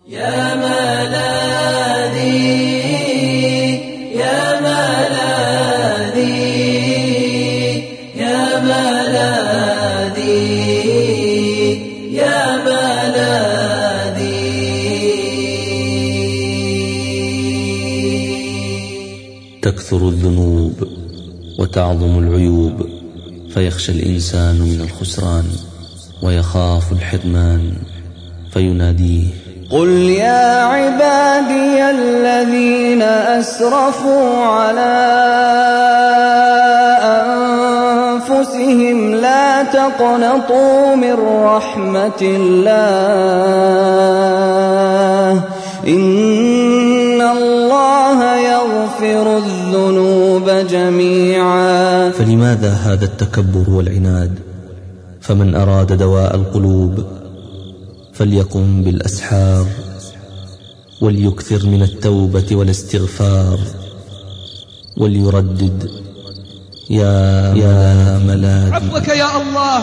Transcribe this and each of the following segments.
يا ملاذي يا ملاذي يا ملاذي يا ملاذي. تكثر الذنوب وتعظم العيوب، فيخشى الإنسان من الخسران ويخاف الحرمان، فيناديه: قل يا عبادي الذين أسرفوا على أنفسهم لا تقنطوا من رحمة الله إن الله يغفر الذنوب جميعا. فلماذا هذا التكبر والعناد؟ فمن أراد دواء القلوب فليقم بالأسحار وليكثر من التوبة والاستغفار وليردد: يا ملاذي. عفوك يا الله،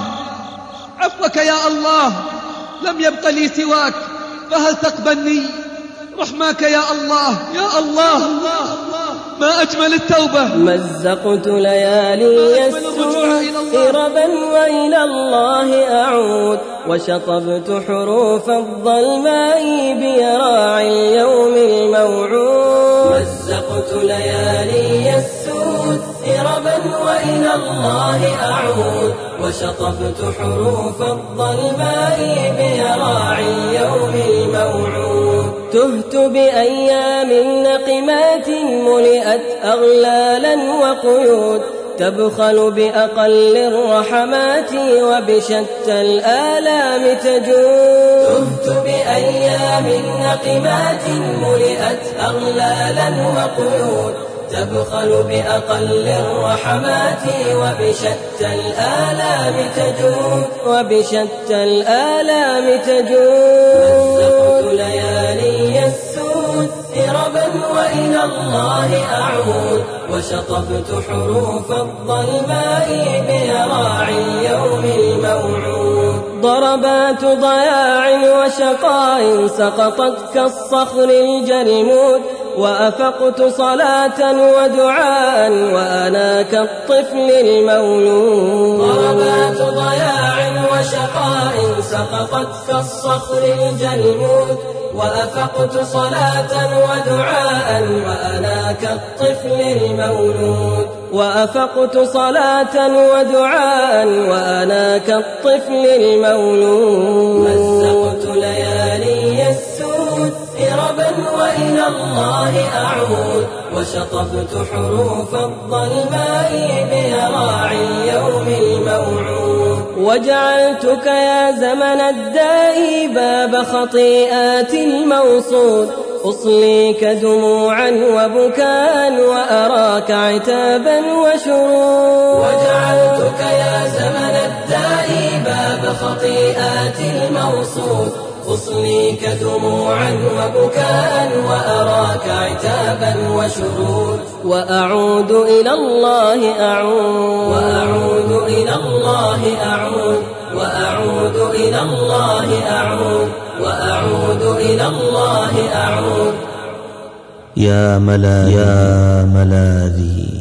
عفوك يا الله، لم يبق لي سواك، فهل تقبلني؟ رحماك يا الله، يا الله، ما أجمل التوبة. مزقت ليالي السوء إربا وإلى الله أعود، وشطبت حروف الظلماء بيراعي اليوم الموعود. مزقت ليالي السوء إربا وإلى الله أعود، وشطبت حروف الظلماء بيراعي اليوم الموعود. تهت بأيام نقمات ملئت أغلالا وقيود، تبخل بأقل الرحمات وبشتى الآلام تجود. تهت بأيام نقمات ملئت أغلالا وقيود، تبخل بأقل الرحمات وبشتى الآلام تجود، وبشتى الآلام تجود. مزقت ليالي السود إربا وإلى الله أعود، وشطبت حروف الظلماء بيراعي اليوم الموعود. ضربات ضياع وشقاء سقطت كالصخر الجلمود، وأفقت صلاة ودعاء وأنا كالطفل المولود. ضربات ضياع وشقاء سقطت كالصخر الجلمود، وأفقت صلاة ودعاء وأنا كالطفل المولود. وأفقت صلاة ودعاء وأنا كالطفل المولود. مزقت ليالي السود إربا وإلى الله أعود، وشطبت حروف الظلماء بيراعي اليوم الموعود. وجعلتك يا زمن الداء باب خطيئات الموصود، أصليك دموعا وبكاء وأراك عتابا وشرود. وجعلتك يا زمن الداء باب خطيئات الموصود، أصليك دموعا وبكاء وأراك عتابا وشرود. وأعود إلى الله أعود، وأعود إلى الله أعود، وأعود إلى الله أعود، وأعود إلى الله أعود. يا ملاذي